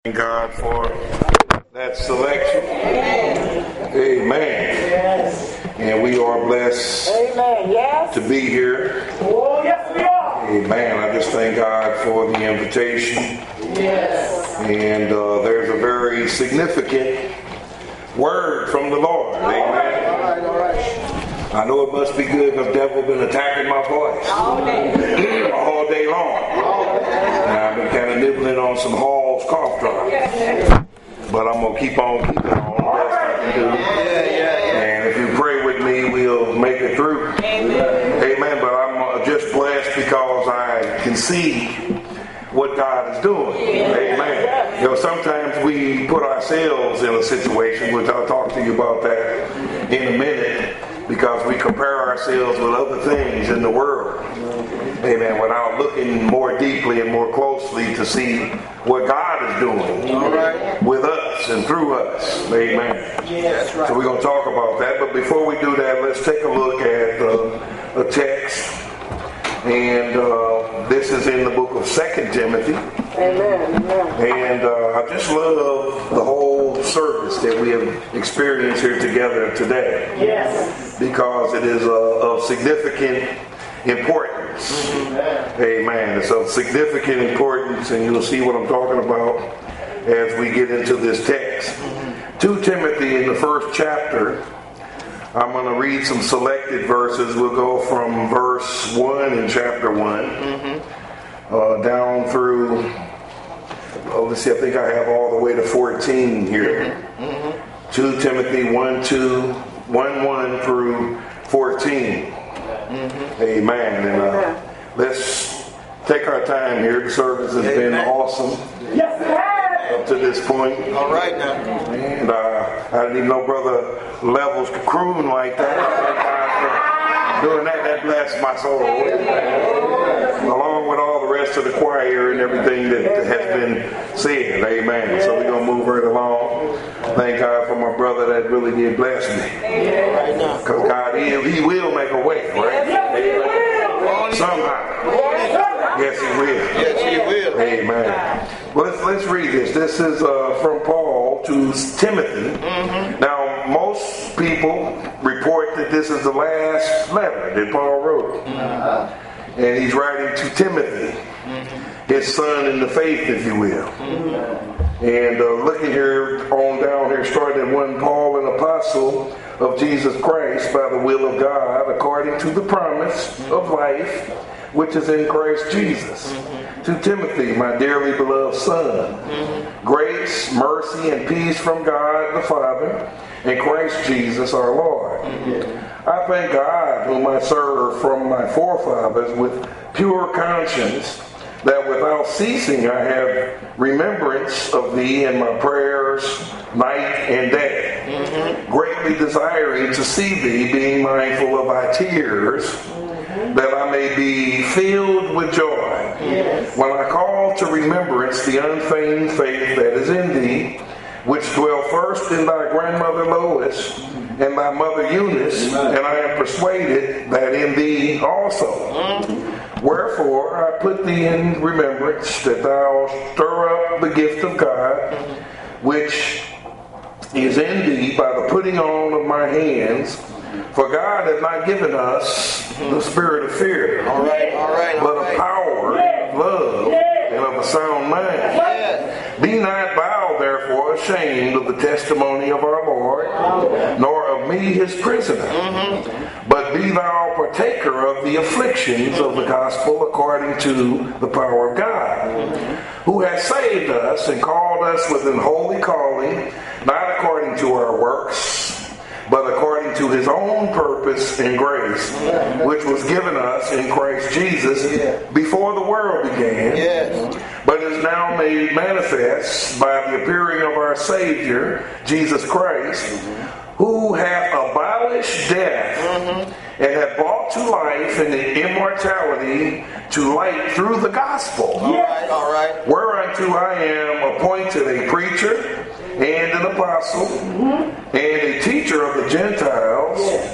Thank God for that selection. Amen. Yes. And we are blessed to be here. Oh, yes, we are. Amen. I just thank God for the invitation. Yes. And there's a very significant word from the Lord. Amen. All right. I know it must be good because the devil been attacking my voice all day long. And I've been kind of nibbling on some Hall's cough drops. But I'm going to keep on keeping on the best I can do. And if you pray with me, we'll make it through. Amen. But I'm just blessed because I can see what God is doing. Amen. You know, sometimes we put ourselves in a situation, which I'll talk to you about that in a minute, because we compare ourselves with other things in the world. Amen. Without looking more deeply and more closely to see what God is doing with us and through us. Amen. Yes, right. So we're going to talk about that. But before we do that, let's take a look at a text. And this is in the book of 2 Timothy. Amen. And I just love the whole service that we have experienced here together today. Yes. Because it is of significant importance. Amen. It's of significant importance, and you'll see what I'm talking about as we get into this text. 2 Timothy in the first chapter. I'm going to read some selected verses. We'll go from verse 1 in chapter 1 down through, let's see, I think I have all the way to 14 here. 2 Timothy 1 through 14. Amen. And let's take our time here. The service has been awesome. Yes, it has. Up to this point. All right now. And I didn't even know Brother Levels could croon like that. Thank God for doing that. That blessed my soul. Along with all the rest of the choir and everything that has been said. Amen. So we're going to move right along. Thank God for my brother that really did bless me. Because God, He will make a way, right? Amen. Somehow. Yes, He will. Yes, He will. Amen. Well, let's read this. This is from Paul to Timothy. Now, most people report that this is the last letter that Paul wrote. And he's writing to Timothy, his son in the faith, if you will. And looking here on down here, starting at 1, Paul, an apostle of Jesus Christ by the will of God, according to the promise of life, which is in Christ Jesus. To Timothy, my dearly beloved son, grace, mercy, and peace from God the Father and Christ Jesus our Lord. I thank God, whom I serve from my forefathers with pure conscience, that without ceasing I have remembrance of thee in my prayers night and day, greatly desiring to see thee, being mindful of thy tears, that I may be filled with joy when I call to remembrance the unfeigned faith that is in thee, which dwell first in thy grandmother Lois and thy mother Eunice, and I am persuaded that in thee also. Wherefore I put thee in remembrance that thou stir up the gift of God, which is in thee by the putting on of my hands. For God hath not given us the spirit of fear, but of power, of love, and of a sound mind. Be not thou therefore ashamed of the testimony of our Lord, nor of me his prisoner, but be thou partaker of the afflictions of the gospel according to the power of God, who has saved us and called us with an holy calling, not according to our works, but according to his own purpose and grace, which was given us in Christ Jesus before the world began, but is now made manifest by the appearing of our Savior, Jesus Christ, who hath abolished death and hath brought to life and immortality to light through the gospel, whereunto I am appointed a preacher and an apostle and a teacher of the Gentiles,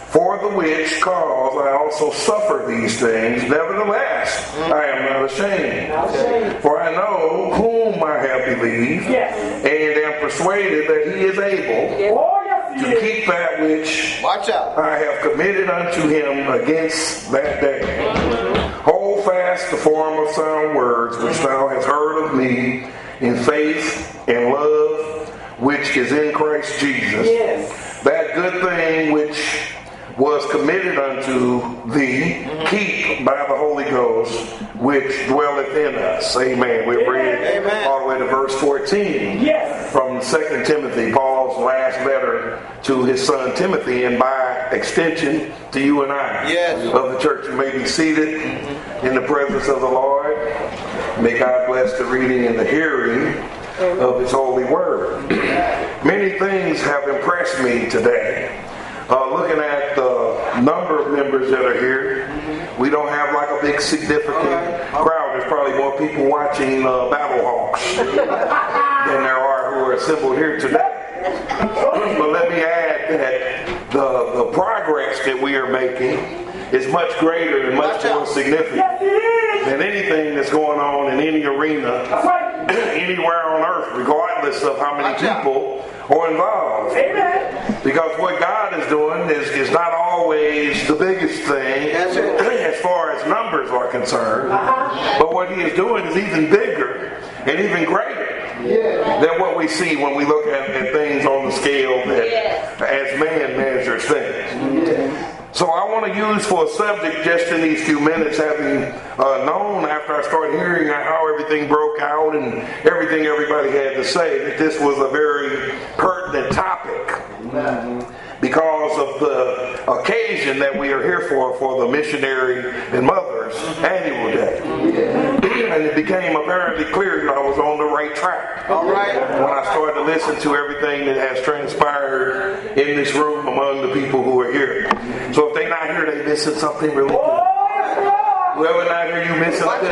For the which cause I also suffer these things. Nevertheless, I am not ashamed. For I know whom I have believed, and am persuaded that he is able to keep that which I have committed unto him against that day. Hold fast the form of sound words which thou hast heard of me in faith and love which is in Christ Jesus. That good thing which was committed unto thee, keep by the Holy Ghost, which dwelleth in us. Amen. We've read all the way to verse 14 from 2 Timothy, Paul's last letter to his son Timothy, and by extension to you and I of the church. You may be seated in the presence of the Lord. May God bless the reading and the hearing of his holy word. Many things have impressed me today. Looking at the number of members that are here, we don't have like a big significant crowd. There's probably more people watching Battle Hawks than there are who are assembled here today. But let me add that the progress that we are making is much greater and much more significant than anything that's going on in any arena anywhere on earth, regardless of how many people are involved. Because what God is doing is not always the biggest thing as far as numbers are concerned, but what he is doing is even bigger and even greater than what we see when we look at things on the scale that as man measures things. So I want to use for a subject just in these few minutes, having known after I started hearing how everything broke out and everything everybody had to say, that this was a very pertinent topic because of the occasion that we are here for the Missionary and Mothers Annual Day. And it became apparently clear that I was on the right track when I started to listen to everything that has transpired in this room among the people who are here. So if they're not here, they're missing something really good. Whoever not here, you missing something.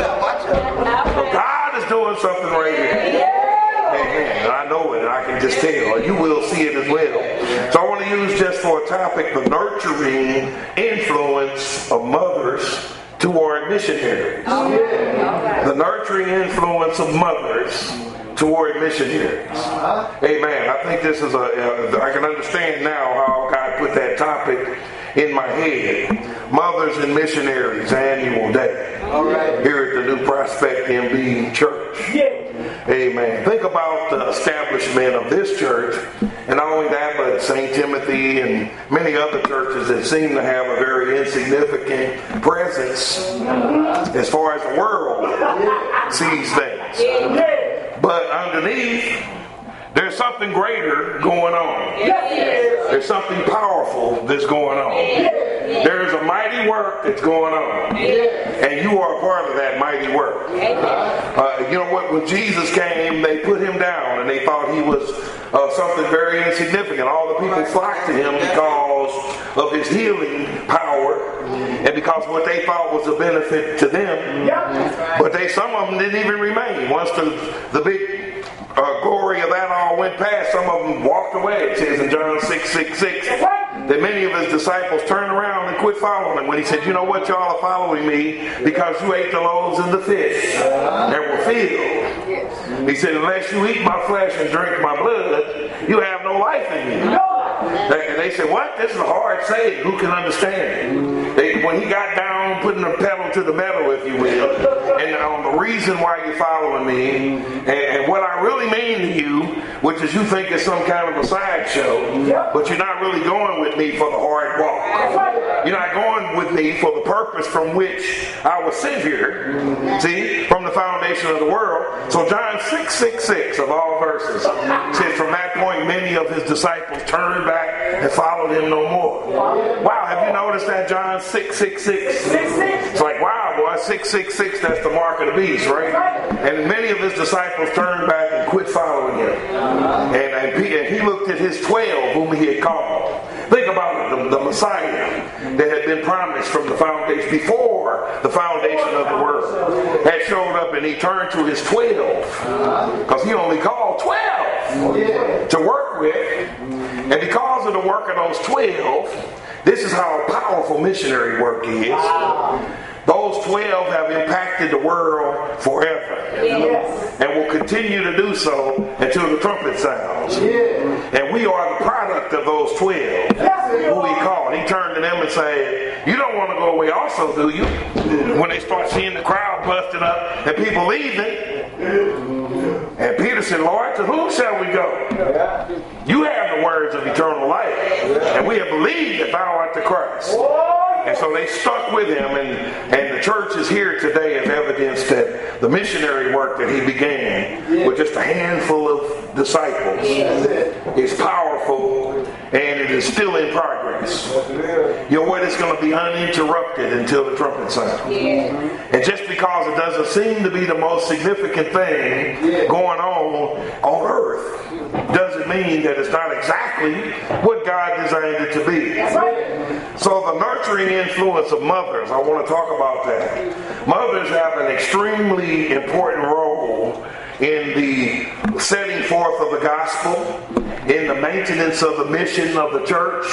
So God is doing something right here. Amen. I know it, and I can just tell. You will see it as well. So I want to use just for a topic the nurturing influence of mothers toward missionaries. The nurturing influence of mothers toward missionaries. Amen. I think this is I can understand now how God put that topic in my head. Mothers and Missionaries Annual Day. Here at the New Prospect MB Church. Amen. Think about the establishment of this church, and not only that, but St. Timothy and many other churches that seem to have a very insignificant presence as far as the world sees things. But underneath, there's something greater going on. There's something powerful that's going on. There's a mighty work that's going on. And you are a part of that mighty work. You know what? When Jesus came, they put him down and they thought he was something very insignificant. All the people flocked to him because of his healing power and because what they thought was a benefit to them. But some of them didn't even remain. Once the big glory of that all went past, some of them walked away. It says in John 6:6 that many of his disciples turned around and quit following him when he said, you know what, y'all are following me because you ate the loaves and the fish and were filled. He said, unless you eat my flesh and drink my blood, you have no life in you. And they said, what? This is a hard saying. Who can understand it? When he got down, putting the pedal to the metal, if you will, and on the reason why you're following me, and what I really mean to you, which is you think it's some kind of a sideshow, but you're not really going with me for the hard walk. You're not going with me for the purpose from which I was sent here, see, from the foundation of the world. So John 6:6 of all verses says, from that point many of his disciples turned back and followed him no more. Wow, have you noticed that John 6:6? It's like, wow, boy, 666, that's the mark of the beast, right? And many of his disciples turned back and quit following him. And he looked at his 12 whom he had called. Think about it, the Messiah that had been promised from the foundation, before the foundation of the world, had showed up, and he turned to his 12, because he only called 12 to work with. And because of the work of those 12, This is how powerful missionary work is. Those 12 have impacted the world forever. Yes. And will continue to do so until the trumpet sounds. And we are the product of those 12 who he called. He turned to them and said, you don't want to go away also, do you? When they start seeing the crowd busting up and people leaving. And Peter said, Lord, to whom shall we go? You have the words of eternal life. And we have believed that thou art the Christ. And so they stuck with him, and the church is here today as evidence that the missionary work that he began with just a handful of disciples is powerful, and it is still in progress. Your word is going to be uninterrupted until the trumpet sounds. And just because it doesn't seem to be the most significant thing going on earth, doesn't mean that it's not exactly what God designed it to be. So the nurturing influence of mothers, I want to talk about that. Mothers have an extremely important role in the setting forth of the gospel, in the maintenance of the mission of the church,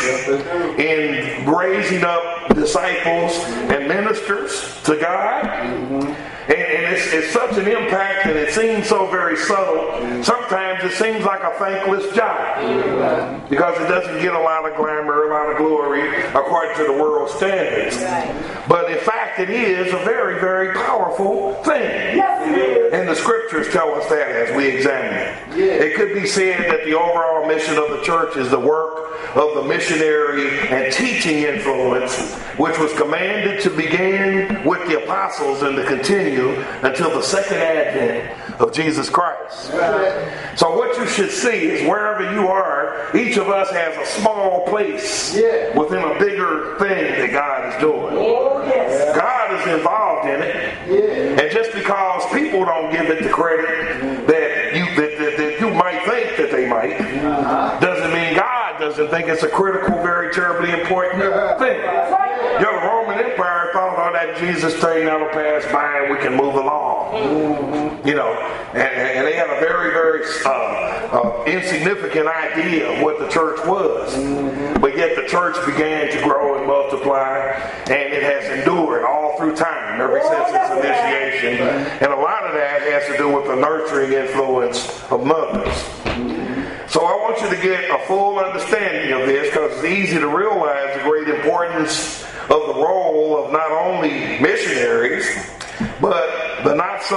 in raising up disciples and ministers to God. And it's such an impact, and it seems so very subtle. Sometimes it seems like a thankless job because it doesn't get a lot of glamour, a lot of glory according to the world's standards. But in fact, it is a very, very powerful thing. And the scriptures tell us that as we examine it. It could be said that the overall mission of the church is the work of the missionary and teaching influence, which was commanded to begin with the apostles and to continue until the second advent of Jesus Christ. So what you should see is wherever you are, each of us has a small place within a bigger thing that God is doing. God is involved in it. And just because people don't give it the credit that you might think that they might, doesn't mean God doesn't think it's a critical, very terribly important thing. The Roman Empire thought, oh, that Jesus thing that'll pass by and we can move along. You know, and they had a very, very insignificant idea of what the church was. But yet the church began to grow and multiply, and it has endured all through time, ever since its initiation. And a lot of that has to do with the nurturing influence of mothers. So I want you to get a full understanding of this, because it's easy to realize the great importance of the role of not only missionaries, but the not so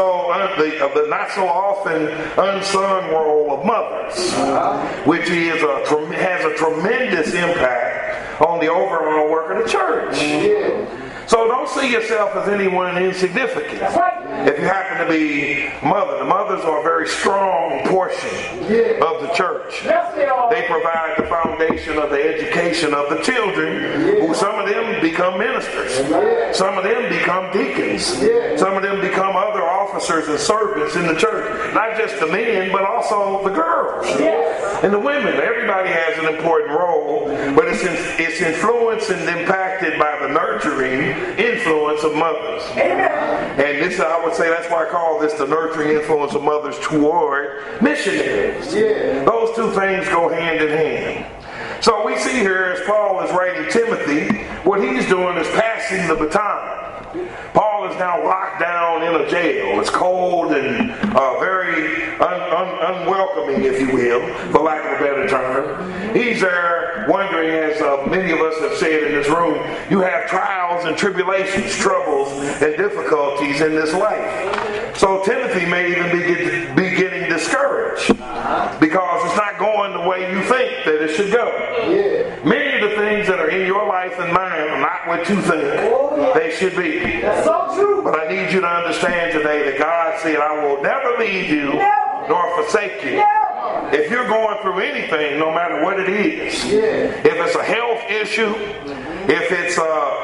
often unsung role of mothers, which has a tremendous impact on the overall work of the church. So don't see yourself as anyone insignificant. If you happen to be a mother, the mothers are a very strong portion of the church. They provide the foundation of the education of the children, who some of them become ministers. Some of them become deacons. Some of them become other officers and servants in the church. Not just the men, but also the girls and the women. Everybody has an important role, but it's influenced and impacted by the nurturing influence of mothers. And this, I would say, that's why I call this the nurturing influence of mothers toward missionaries. Those two things go hand in hand. So we see here, as Paul is writing Timothy, what he's doing is passing the baton. Paul is now locked down in a jail. It's cold and very unwelcoming, if you will, for lack of a better term. He's there wondering, as many of us have said in this room, you have trials and tribulations, troubles and difficulties in this life. So Timothy may even be getting discouraged because it's not going the way you think that it should go. Many of the things that are in your life and mine are not what you think they should be. That's so true. But I need you to understand today that God said, I will never leave you nor forsake you. If you're going through anything, no matter what it is, if it's a health issue, if it's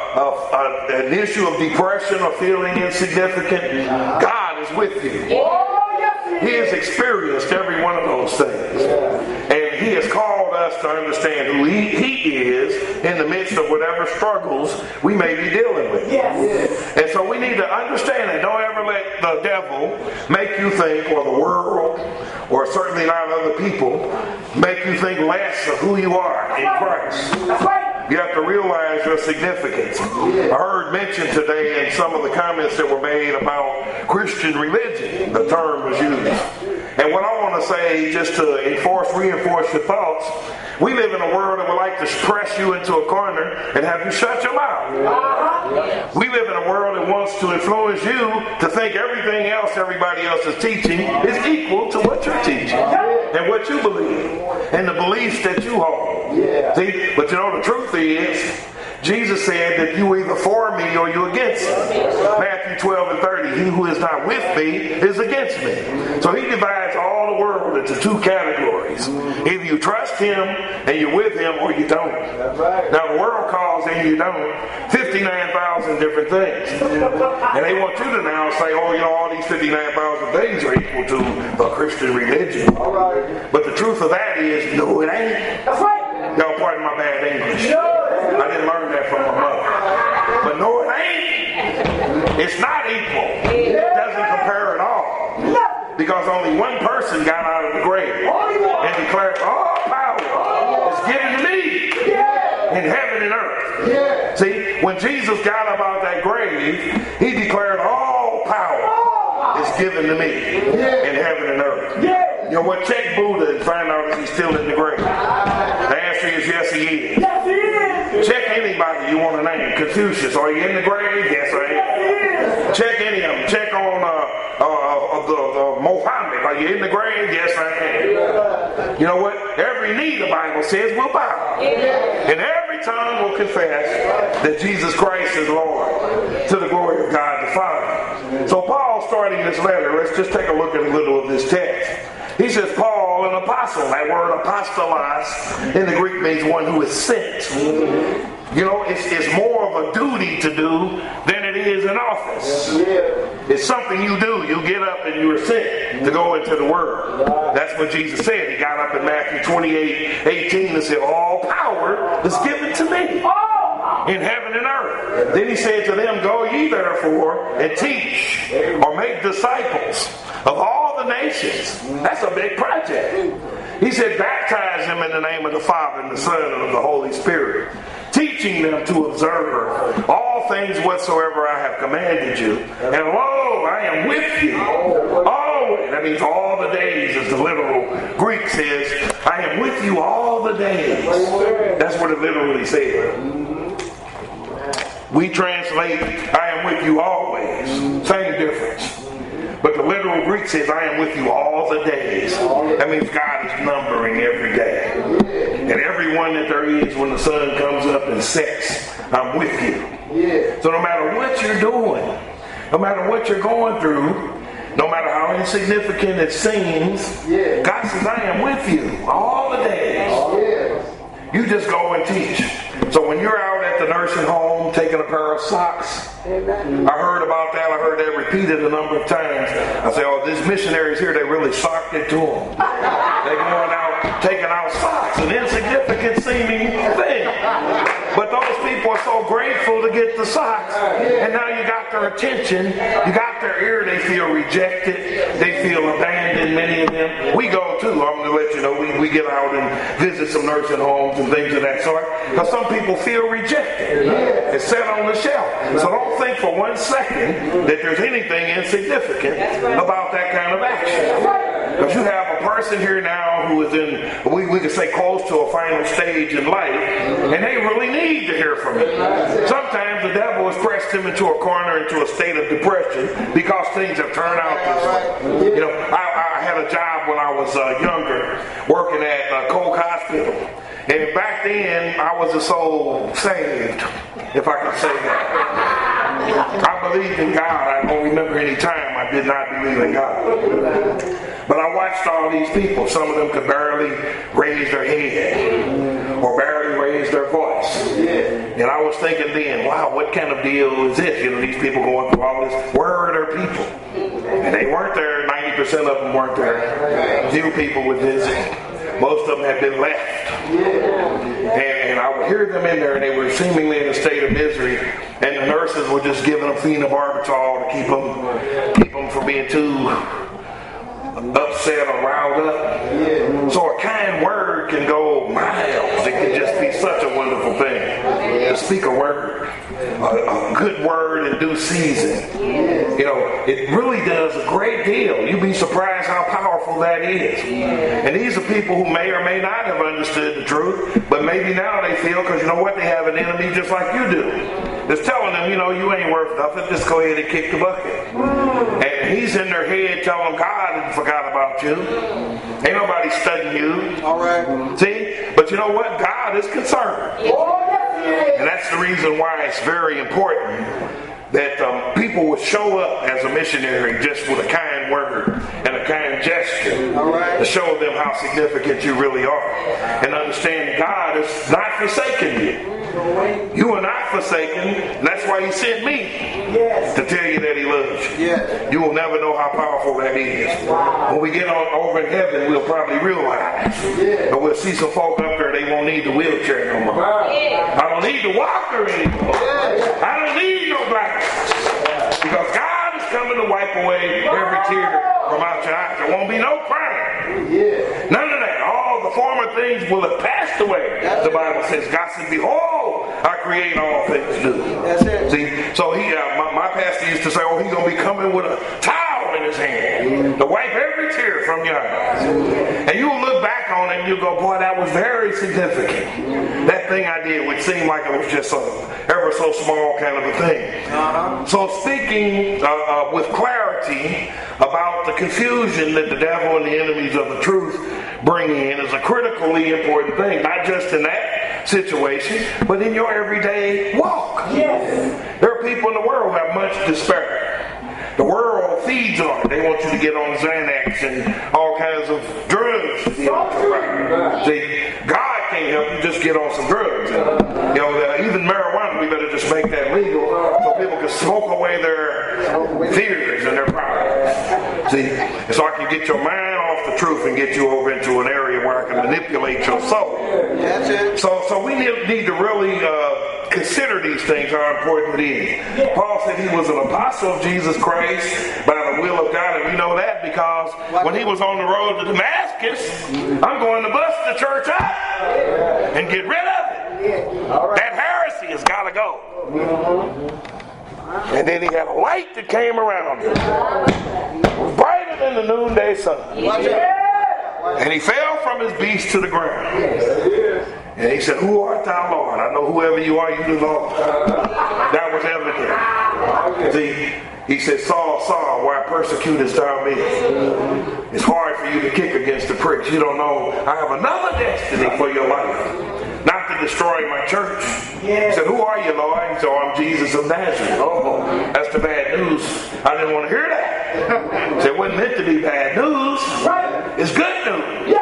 an issue of depression or feeling insignificant, God is with you. He has experienced every one of those things. And He has called us to understand who He is in the midst of whatever struggles we may be dealing with. And so we need to understand that. Don't ever let the devil make you think, or the world, or certainly not other people, make you think less of who you are in Christ. You have to realize your significance. I heard mentioned today in some of the comments that were made about Christian religion, the term was used. And what I want to say, just to reinforce your thoughts, we live in a world that would like to press you into a corner and have you shut your mouth. We live in a world that wants to influence you to think everything else everybody else is teaching is equal to what you're teaching and what you believe and the beliefs that you hold. See, but you know the truth is, Jesus said that you either for me or you against me. Matthew 12 and 30, he who is not with me is against me. So he divides all the world into two categories. Either you trust him and you're with him or you don't. Now the world calls and you don't 59,000 different things. And they want you to now say, oh, you know, all these 59,000 things are equal to a Christian religion. But the truth of that is, no, it ain't. That's right. Y'all pardon my bad English. I didn't learn that from my mother. But no, it ain't. It's not equal. It doesn't compare at all. Because only one person got out of the grave and declared, all power is given to me in heaven and earth. See, when Jesus got up out that grave, he declared, all power is given to me in heaven and earth. You know what? Check Buddha and find out if he's still in the grave. The answer is yes, he is. Yes, he is. Check anybody you want to name. Confucius, are you in the grave? Yes, I am. Check any of them. Check on Mohammed, are you in the grave? Yes, I am. You know what? Every knee, the Bible says, will bow. And every tongue will confess that Jesus Christ is Lord, to the glory of God the Father. So Paul, starting this letter, let's just take a look at a little of this text. He says, Paul, an apostle. That word apostolos in the Greek means one who is sent. You know, it's more of a duty to do than it is an office. It's something you do. You get up and you are sent to go into the Word. That's what Jesus said. He got up in Matthew 28:18 and said, all power is given to me in heaven and earth. Then he said to them, go ye therefore and teach or make disciples of all the nations. That's a big project. He said, baptize them in the name of the Father and the Son and of the Holy Spirit, teaching them to observe all things whatsoever I have commanded you. And lo, I am with you always. That means all the days, as the literal Greek says, I am with you all the days. That's what it literally says. We translate, I am with you always. Same difference. But the literal Greek says, I am with you all the days. That means God is numbering every day. And every one that there is when the sun comes up and sets, I'm with you. So no matter what you're doing, no matter what you're going through, no matter how insignificant it seems, God says, I am with you all the days. You just go and teach. So when you're out at the nursing home taking a pair of socks, I heard about that. I heard that repeated a number of times. I say, oh, these missionaries here, they really socked it to them. They're going out taking out socks, an insignificant seeming thing. But those people are so grateful to get the socks. And now you got their attention. You got their ear. They feel rejected. They feel abandoned, many of them. We go too. I'm going to let you know. We get out and visit some nursing homes and things of that sort. Because some people feel rejected. It's set on the shelf. So don't think for 1 second that there's anything insignificant about that kind of action. Because you have a person here now who is in, we could say, close to a final stage in life, and they really need to hear from you. Sometimes the devil has pressed them into a corner, into a state of depression, because things have turned out this way. You know, I had a job when I was younger, working at Coke Hospital. And back then, I was a soul saved, if I can say that. I believed in God. I don't remember any time I did not believe in God. But I watched all these people. Some of them could barely raise their head or barely raise their voice. And I was thinking then, wow, what kind of deal is this? You know, these people going through all this. Where are their people? And they weren't there. 90% of them weren't there. Few people would visit. Most of them had been left. And I would hear them in there, and they were seemingly in a state of misery. And the nurses were just giving them phenobarbital to keep them from being too upset or riled up. So a kind word can go miles. It can just be such a wonderful thing. to speak a word, a good word in due season. You know, it really does a great deal. You'd be surprised how powerful that is. And these are people who may or may not have understood the truth, but maybe now they feel, because you know what, they have an enemy just like you do. That's telling them, you know, you ain't worth nothing, just go ahead and kick the bucket. And he's in their head telling them God forgot about you. Ain't nobody studying you. All right. See? But you know what? God is concerned. And that's the reason why it's very important that people would show up as a missionary just with a kind word and a kind gesture to show them how significant you really are. And understand God is not forsaking you. You are not forsaken, and that's why he sent me to tell you that he loves you. You will never know how powerful that is. When we get over in heaven, we'll probably realize. But we'll see some folk up there, they won't need the wheelchair no more. I don't need the walker anymore. I don't need no blankets. Because God is coming to wipe away every tear from out your eyes. There won't be no crying. None of that. All the former things will have passed away. The Bible says, God said, behold, I create all things new. See, so my pastor used to say, oh, he's going to be coming with a towel in his hand to wipe every tear from your eyes. And you'll look back on it and you'll go, boy, that was very significant. That thing I did would seem like it was just ever so small kind of a thing. So speaking with clarity about the confusion that the devil and the enemies of the truth bring in is a critically important thing, not just in that situation, but in your everyday walk. There are people in the world who have much despair. The world feeds on it. They want you to get on Xanax and all kinds of drugs. See, God can't help you, just get on some drugs. And, even marijuana, we better just make that legal so people can smoke away their fears and their problems. See, and so I can get your mind off the truth and get you over into an area where I can manipulate your soul. So we need to really consider these things, how important it is. Paul said he was an apostle of Jesus Christ by the will of God, and we know that because when he was on the road to Damascus, I'm going to bust the church up and get rid of it. That heresy has got to go. And then he had a light that came around him. It was brighter than the noonday sun. And he fell from his beast to the ground. And he said, who art thou, Lord? I know whoever you are, you the Lord. That was evident. See, he said, Saul, Saul, why persecutest thou me? It's hard for you to kick against the pricks. You don't know I have another destiny for your life. Not to destroy my church. He said, who are you, Lord? He said, oh, I'm Jesus of Nazareth. Oh, that's the bad news. I didn't want to hear that. He said, it wasn't meant to be bad news. It's good news.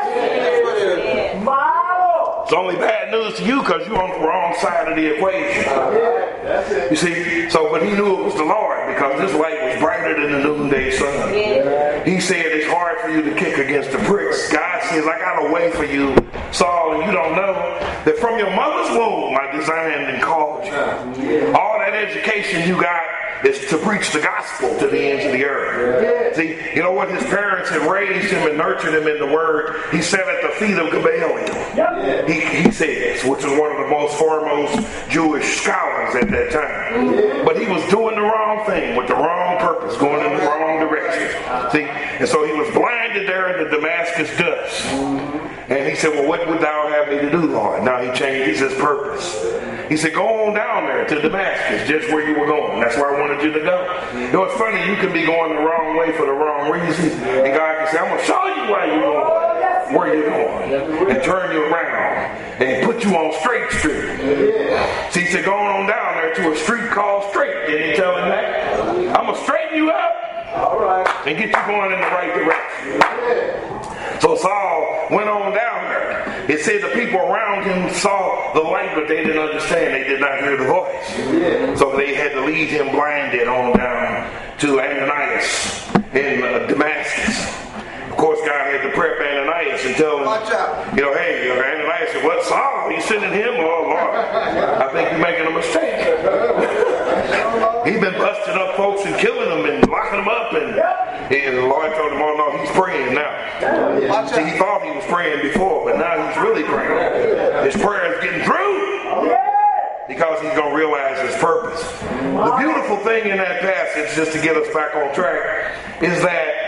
It's only bad news to you because you're on the wrong side of the equation. You see, but he knew it was the Lord because this light was brighter than the noonday sun. He said it's hard for you to kick against the pricks. God says, I got a way for you, Saul, and you don't know that from your mother's womb I designed and called you. All that education you got is to preach the gospel to the ends of the earth. See, you know what? His parents had raised him and nurtured him in the word. He sat at the feet of Gamaliel. He says, which is one of the most foremost Jewish scholars at that time. But he was doing the wrong thing with the wrong purpose, going in the wrong direction. See, and so he was blinded there in the Damascus dust. And he said, well, what would thou have me to do, Lord? Now he changes his purpose. He said, go on down there to Damascus, just where you were going. That's where I wanted you to go. You know, it's funny, you can be going the wrong way for the wrong reason, and God can say, I'm going to show you why you're going, where you're going, and turn you around, and put you on straight street. So he said, go on down there to a street called Straight. Didn't he tell him that? I'm going to straighten you up and get you going in the right direction. So Saul went on down there. It said the people around him saw the light, but they didn't understand. They did not hear the voice. So they had to lead him blinded on down to Ananias in Damascus. Of course, God had to prep Ananias and tell him, hey, Ananias said, what, Saul? You sending him? Oh, Lord, I think you're making a mistake. He's been busting up folks and killing them and locking them up. And the Lord told him, oh, no, he's praying now. See, he thought he was praying before, but now he's really praying. His prayer is getting through. because he's going to realize his purpose. The beautiful thing in that passage, just to get us back on track, is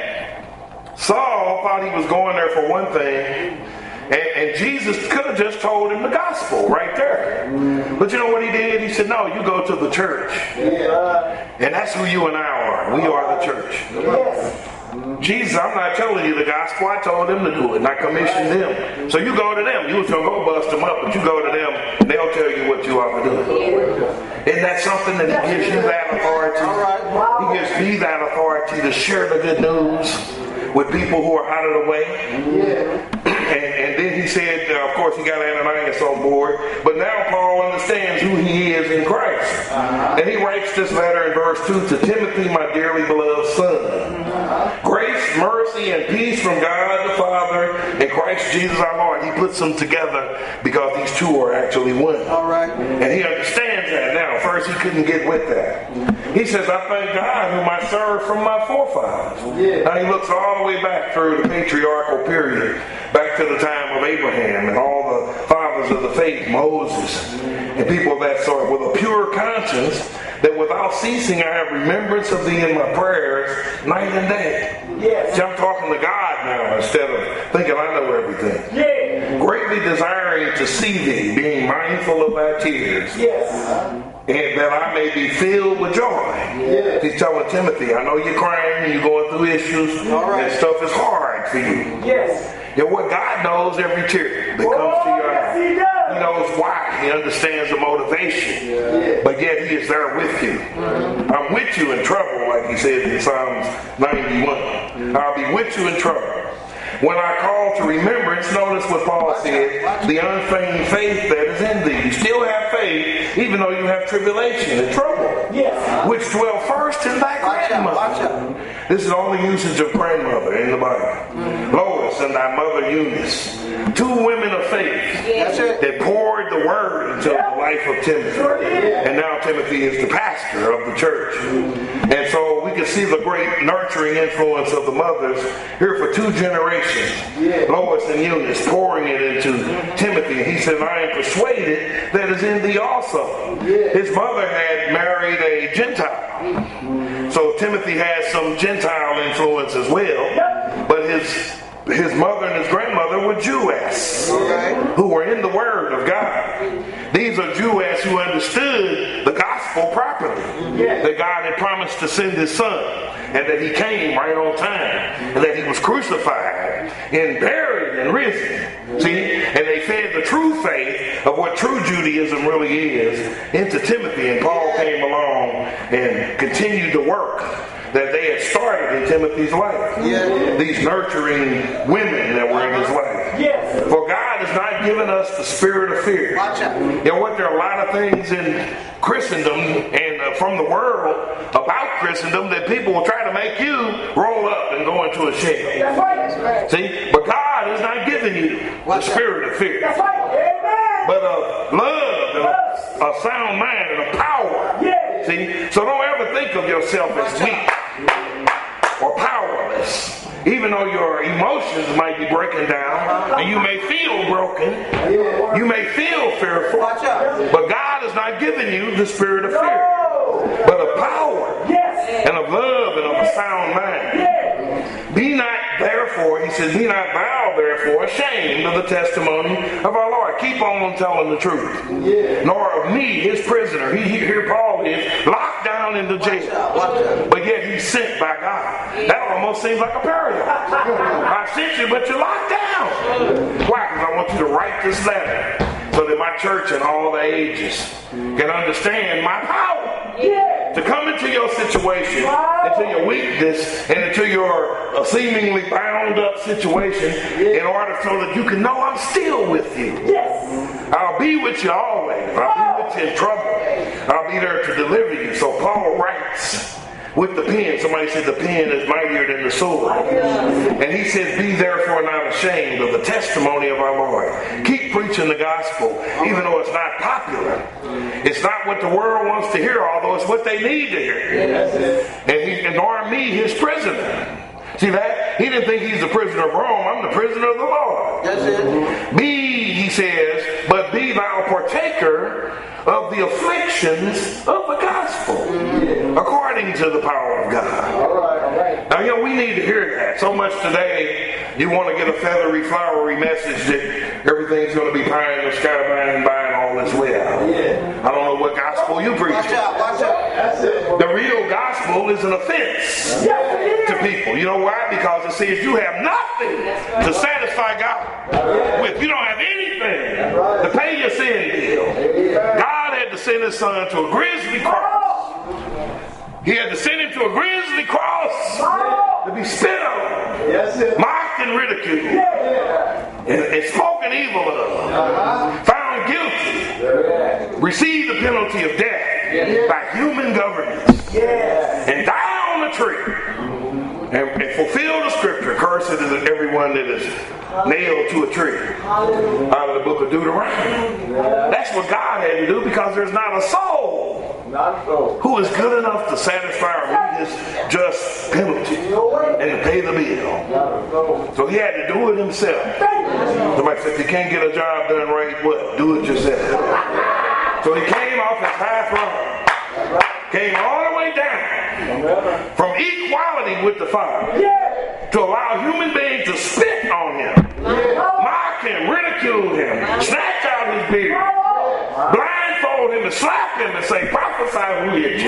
that Saul thought he was going there for one thing, and Jesus could have just told him the gospel right there. But you know what he did? He said, no, you go to the church. And that's who you and I are. We are the church. Jesus, I'm not telling you the gospel. I told them to do it, and I commissioned them. So you go to them. You was going to go bust them up, but you go to them, and they'll tell you what you ought to do. Isn't that something that he gives you that authority? He gives me that authority to share the good news with people who are out of the way. And then he said, of course, he got Ananias on board, but now Paul understands who he is in Christ. And he writes this letter in verse 2 to Timothy, my dearly beloved son. Grace, mercy, and peace from God the Father and Christ Jesus our Lord. He puts them together because these two are actually one. All right. And he understands that now. First, he couldn't get with that. He says, I thank God whom I served from my forefathers. Now he looks all the way back through the patriarchal period, back to the time of Abraham and all the fathers of the faith, Moses, and people of that sort, with a pure conscience, that without ceasing I have remembrance of thee in my prayers night and day. See, I'm talking to God now instead of thinking I know everything. Greatly desiring to see thee, being mindful of thy tears. And that I may be filled with joy. He's telling Timothy, I know you're crying and you're going through issues, and stuff is hard for you. And what God knows every tear that comes to your eye. He knows why. He understands the motivation. But yet he is there with you. I'm with you in trouble, like he said in Psalms 91. I'll be with you in trouble. When I call to remembrance, notice what Paul said, the unfeigned faith that is in thee. You still have faith, even though you have tribulation and trouble, which dwell first in thy grandmother. This is the only usage of grandmother in the Bible. Lois and thy mother Eunice, two women of faith that poured the word into the life of Timothy. And now Timothy is the pastor of the church. And so we can see the great nurturing influence of the mothers here for 2 generations. Lois and Eunice pouring it into Timothy. And he said, I am persuaded that is in thee also. His mother had married a Gentile. So Timothy has some Gentile influence as well. But his mother and his grandmother were Jewess, who were in the Word of God. These are Jewess who understood the gospel properly. That God had promised to send his son, and that he came right on time, and that he was crucified and buried and risen. See? And they fed the true faith of what true Judaism really is into Timothy, and Paul came along and continued the work that they had started in Timothy's life. These nurturing women that were in his life. For God has not given us the spirit of fear. You know what? There are a lot of things in Christendom and from the world about Christendom that people will try to make you roll up and go into a shell. See? But God has not given you the spirit of fear. But of love and a sound mind and a power. See? So don't ever think of yourself as weak or powerless. Even though your emotions might be breaking down and you may feel broken, you may feel fearful, but God has not given you the spirit of fear, but of power and of love and of a sound mind. Be not therefore, he says, be not thou therefore ashamed of the testimony of our Lord. Keep on telling the truth. Nor of me, his prisoner. Here Paul is locked down in the jail. But yet he's sent by God. That almost seems like a paradox. I sent you, but you're locked down. Why? Because I want you to write this letter so that my church in all the ages can understand my power. To come into your situation, into your weakness, and into your seemingly bound up situation in order so that you can know I'm still with you. I'll be with you always. I'll be with you in trouble. I'll be there to deliver you. So Paul writes with the pen. Somebody said the pen is mightier than the sword. And he says, be therefore not ashamed of the testimony of our Lord. Keep preaching the gospel, even though it's not popular. It's not what the world wants to hear, although it's what they need to hear. And nor me, his prisoner. See that? He didn't think he's the prisoner of Rome. I'm the prisoner of the Lord. Be, he says, but be thou partaker of the afflictions of the gospel, according to the power of God. All right. Now, we need to hear that. So much today, you want to get a feathery, flowery message that everything's going to be pie in the sky, by and all is well. I don't know what gospel you preach. Watch out. The real gospel is an offense to people. You know why? Because it says you have nothing to satisfy God with. You don't have anything to pay your sin bill. God had to send his son to a grizzly cross. He had to send him to a grizzly cross to be spit on, mocked and ridiculed, and spoken evil of, found guilty, received the penalty of death by human governments, and die on a tree, and fulfill the scripture, cursed is everyone that is nailed to a tree, out of the book of Deuteronomy. That's what God had to do, because there's not a soul who is good enough to satisfy or meet his just penalty and to pay the bill. So he had to do it himself. Somebody said, if you can't get a job done right, what? Do it yourself. So he came off his high throne, came all the way down from equality with the Father to allow human beings to spit on him, mock him, ridicule him, snatch out his beard, blindfold him and slap him and say, prophesy who hit you.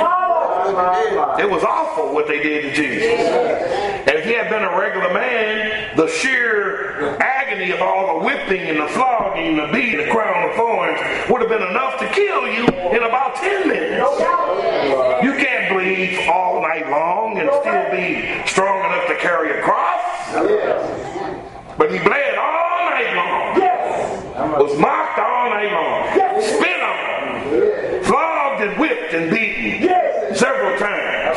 It was awful what they did to Jesus. And if he had been a regular man, the sheer agony of all the whipping and the flogging and the beating, the crown of thorns would have been enough to kill you in about 10 minutes. You can't bleed all night long and still be strong enough to carry a cross. But he bled all night long, was mocked all night long, spit on, flogged and whipped and beaten several times.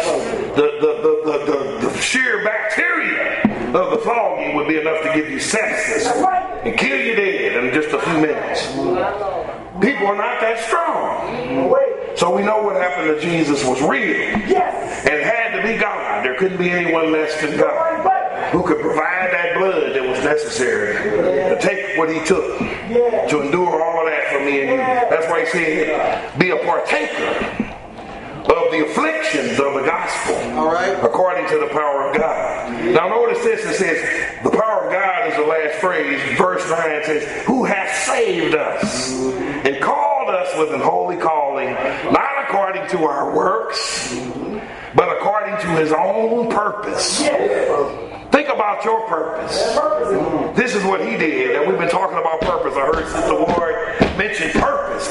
The sheer bacteria of the flogging would be enough to give you sepsis and kill you dead in just a few minutes. People are not that strong. So we know what happened to Jesus was real. And it had to be God. There couldn't be anyone less than God who could provide that blood that was necessary to take what he took, to endure all of that for me and you. That's why he said, be a partaker of the afflictions of the gospel, according to the power of God. Now notice this, it says, the power of God is the last phrase. Verse 9 says, who hath saved us and called us with an holy calling, not according to our works, but according to his own purpose. Think about your purpose. This is what he did, and we've been talking about purpose. I heard Sister Ward mention purpose.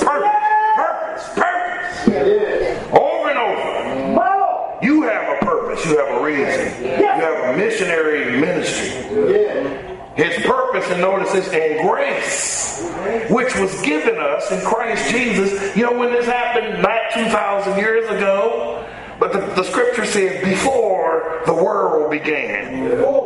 Over and over. You have a purpose. You have a reason. You have a missionary ministry. His purpose, and notice this, and grace, which was given us in Christ Jesus. You know when this happened? Not 2,000 years ago. But the scripture says before the world began.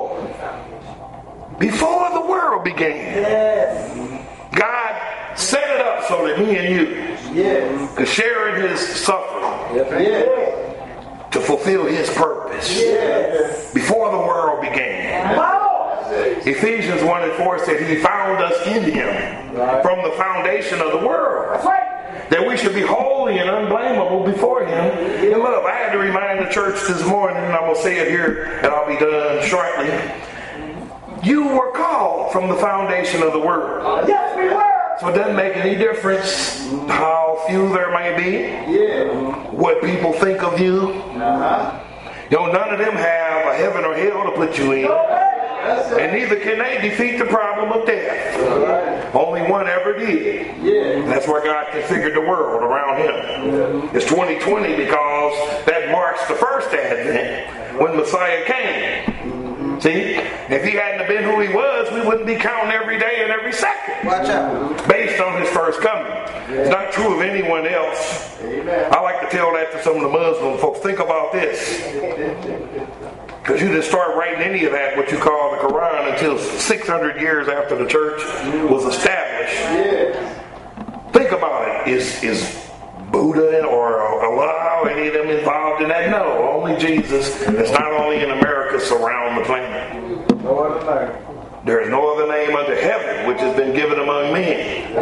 Before the world began. God set it up so that me and you could share in his suffering. To fulfill his purpose. Before the world began. Ephesians 1:4 said he found us in him from the foundation of the world. That we should be holy and unblameable before him in love. I had to remind the church this morning, and I'm going to say it here, and I'll be done shortly. You were called from the foundation of the world. Yes, we were. So it doesn't make any difference how few there may be, what people think of you. None of them have a heaven or hell to put you in. And neither can they defeat the problem of death. Only one ever did. That's why God configured the world around him. It's 2020 because that marks the first advent when Messiah came. See, if he hadn't been who he was, we wouldn't be counting every day and every second. Watch out. Based on his first coming. It's not true of anyone else. I like to tell that to some of the Muslim folks. Think about this. Because you didn't start writing any of that, what you call the Quran, until 600 years after the church was established. Think about it. Is Buddha or Allah or any of them involved in that? No, only Jesus. It's not only in America, surround the planet. No other name. There is no other name under heaven which has been given among men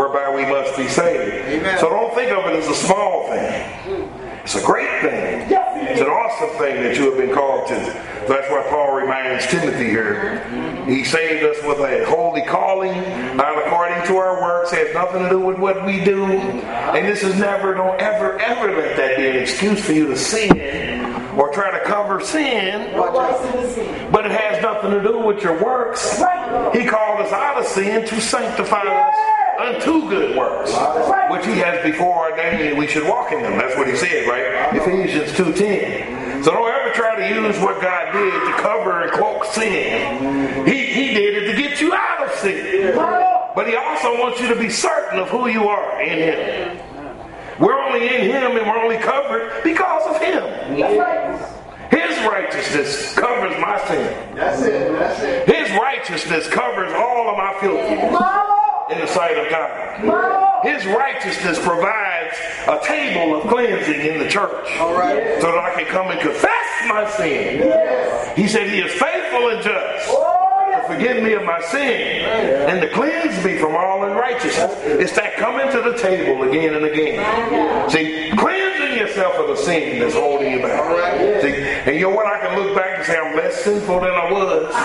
whereby we must be saved. Amen. So don't think of it as a small thing. It's a great thing. It's an awesome thing that you have been called to. That's why Paul reminds Timothy here. He saved us with a holy calling, not according to our works. It has nothing to do with what we do. And this is never, don't ever, ever let that be an excuse for you to sin or try to cover sin. But it has nothing to do with your works. He called us out of sin to sanctify us unto good works, which he has before ordained that we should walk in them. That's what he said, right? Ephesians 2:10. So don't ever try to use what God did to cover and cloak sin. He did it to get you out of sin. But he also wants you to be certain of who you are in him. We're only in him and we're only covered because of him. His righteousness covers my sin. That's it. That's it. His righteousness covers all of my filthiness in the sight of God. His righteousness provides a table of cleansing in the church. All right. So that I can come and confess my sin. He said he is faithful and just to forgive me of my sin and to cleanse me from all unrighteousness. It's that coming to the table again and again. See, cleansing yourself of the sin that's holding you back. See, and you know what? I can look back and say I'm less sinful than I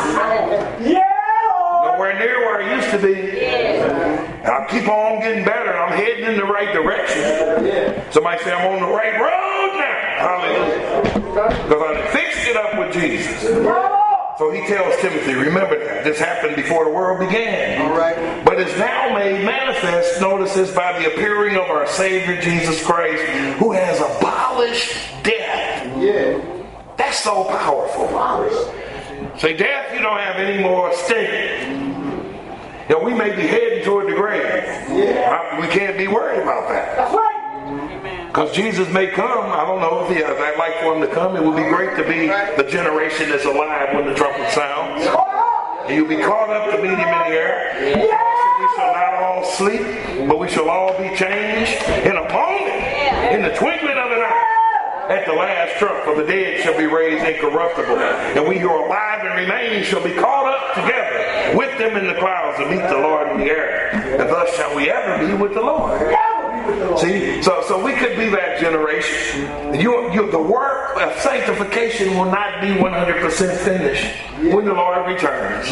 was. Nowhere near where I used to be. And I keep on getting better. I'm heading in the right direction. Somebody say I'm on the right road now. Hallelujah. Because I fixed it up with Jesus. So he tells Timothy, remember that. This happened before the world began. All right. But is now made manifest, notice this, by the appearing of our Savior Jesus Christ, who has abolished death. Yeah. That's so powerful. Say, death, you don't have any more sting. You know, we may be heading toward the grave. We can't be worried about that. Because Jesus may come. I don't know if I'd like for him to come. It would be great to be the generation that's alive when the trumpet sounds. And you'll be caught up to meet him in the air. We shall not all sleep, but we shall all be changed in a moment, in the twinkling of an eye. At the last trump, for the dead shall be raised incorruptible, and we who are alive and remain shall be caught up together with them in the clouds to meet the Lord in the air, and thus shall we ever be with the Lord. See, so we could be that generation. The work of sanctification will not be 100% finished when the Lord returns.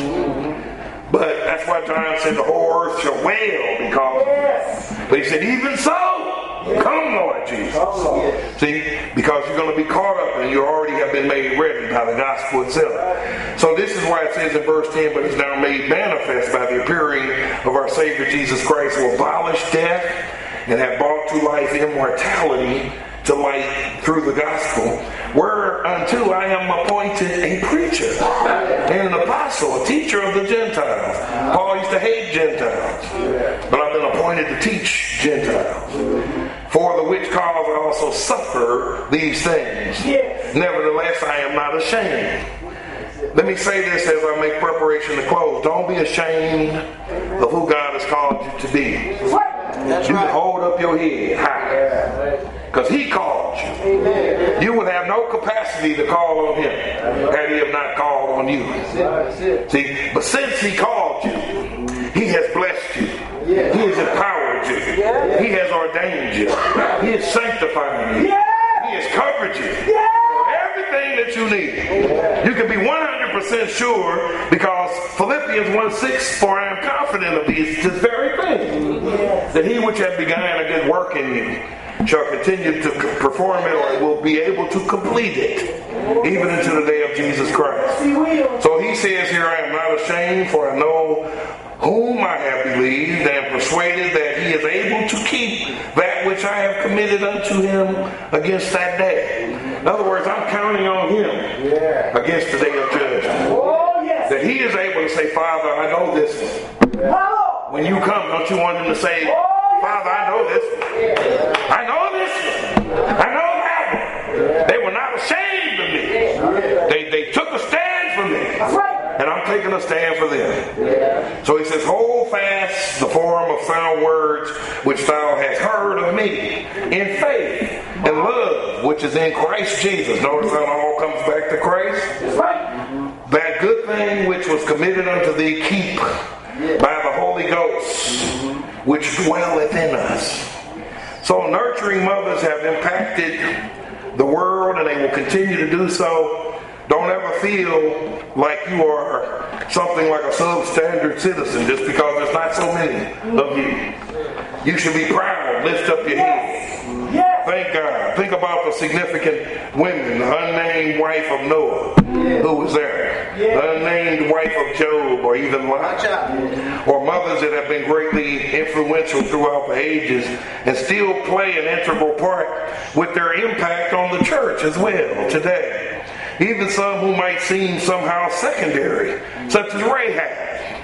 But that's why John said the whole earth shall wail because. But he said, even so. Come, Lord Jesus. See, because you're going to be caught up and you already have been made ready by the gospel itself. So this is why it says in verse 10, but it's now made manifest by the appearing of our Savior Jesus Christ, who abolished death and have brought to life immortality to light through the gospel, whereunto I am appointed a preacher and an apostle, a teacher of the Gentiles. Paul used to hate Gentiles, but I've been appointed to teach Gentiles. For the which cause I also suffer these things. Nevertheless, I am not ashamed. Let me say this as I make preparation to close. Don't be ashamed of who God has called you to be. You can hold up your head high. Because he called you. You would have no capacity to call on him had he have not called on you. See, but since he called you, he has blessed you. He has empowered you. He has ordained you. He has sanctified you. He has covered you. Everything that you need. You can be 100% sure because Philippians 1:6, for I am confident of this very thing, that he which hath begun a good work in you shall continue to perform it, or will be able to complete it, even into the day of Jesus Christ. So he says here, I am not ashamed, for I know whom I have believed, and persuaded that he is able to keep that which I have committed unto him against that day. In other words, I'm counting on him against the day of judgment. That he is able to say, Father, I know this one. When you come, don't you want him to say, Father, I know this one. I know this one. I know that one. They were not ashamed of me. They took a stand for me. And I'm taking a stand for them. So he says, hold fast the form of sound words which thou hast heard of me in faith and love which is in Christ Jesus. Notice how it all comes back to Christ. That good thing which was committed unto thee keep by the Holy Ghost, which dwelleth in us. So nurturing mothers have impacted the world, and they will continue to do so. Don't ever feel like you are something like a substandard citizen just because there's not so many of you. You should be proud. Lift up your head. Thank God. Think about the significant women. The unnamed wife of Noah, who was there. The unnamed wife of Job, or even Lot. Or mothers that have been greatly influential throughout the ages and still play an integral part with their impact on the church as well today. Even some who might seem somehow secondary, such as Rahab,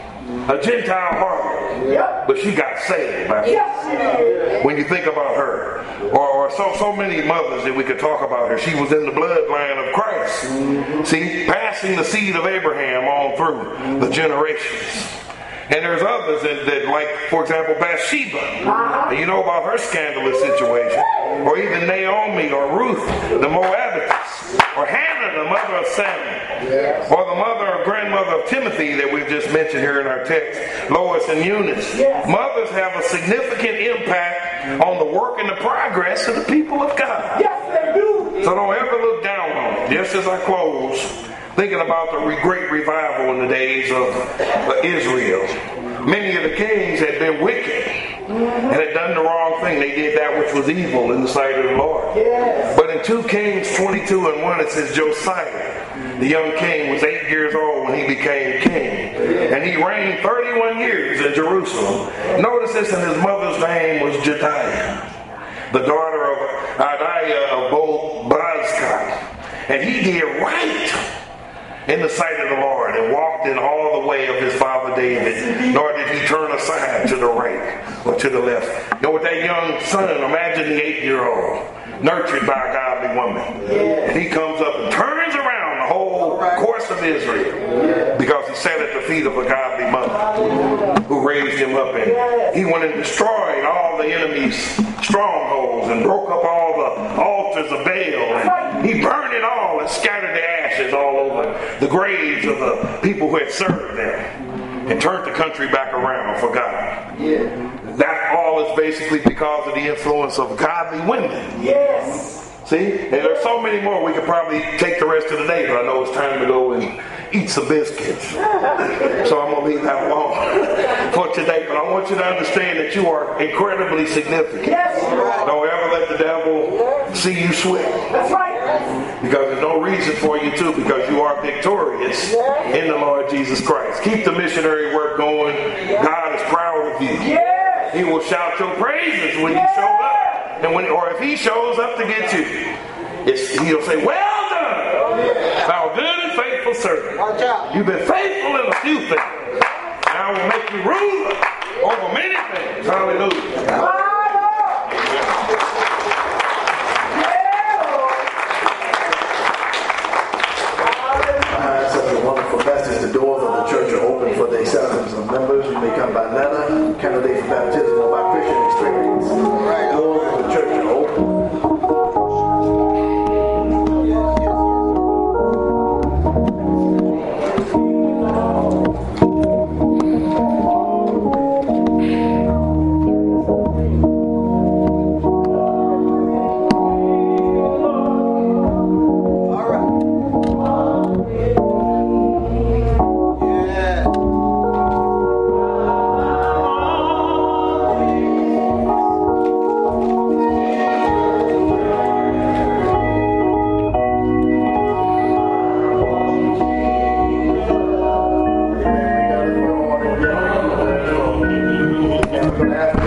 a Gentile harlot, but she got saved by God. When you think about her, or so many mothers that we could talk about her, she was in the bloodline of Christ. See, passing the seed of Abraham on through the generations. And there's others that like, for example, Bathsheba. And you know about her scandalous situation. Or even Naomi or Ruth, the Moabitess. Or Hannah, the mother of Samuel. Or the mother or grandmother of Timothy that we've just mentioned here in our text, Lois and Eunice. Mothers have a significant impact on the work and the progress of the people of God. Yes, they do. So don't ever look down on it. Just as I close, thinking about the great revival in the days of Israel. Many of the kings had been wicked and had done the wrong thing. They did that which was evil in the sight of the Lord. But in 2 Kings 22:1 it says Josiah, the young king, was 8 years old when he became king. And he reigned 31 years in Jerusalem. Notice this, and his mother's name was Jediah, the daughter of Adiah of Bozkath. And he did right in the sight of the Lord and walked in all the way of his father David, nor did he turn aside to the right or to the left. You know, with that young son, imagine the 8-year-old nurtured by a godly woman. And he comes up and turns around the whole course of Israel because he sat at the feet of a godly mother who raised him up, and he went and destroyed all the enemy's strongholds and broke up all the altars of Baal, and he burned it all and scattered the ashes all over the graves of the people who had served them and turned the country back around for God. That all is basically because of the influence of godly women. See? And there's so many more. We could probably take the rest of the day, but I know it's time to go and eat some biscuits. So I'm going to leave that alone for today. But I want you to understand that you are incredibly significant. Don't ever let the devil see you sweat. Because there's no reason for you to, because you are victorious in the Lord Jesus Christ. Keep the missionary work going. God is proud of you. He will shout your praises when you show up. And or if he shows up to get you, he'll say, well done, thou good and faithful servant. You've been faithful in a few things. Now I will make you ruler over many things. Hallelujah. Such a wonderful message. The doors of the church are open for the acceptance of members. You may come by letter, candidate for baptism, or by Christian experience. The doors of the church are open. After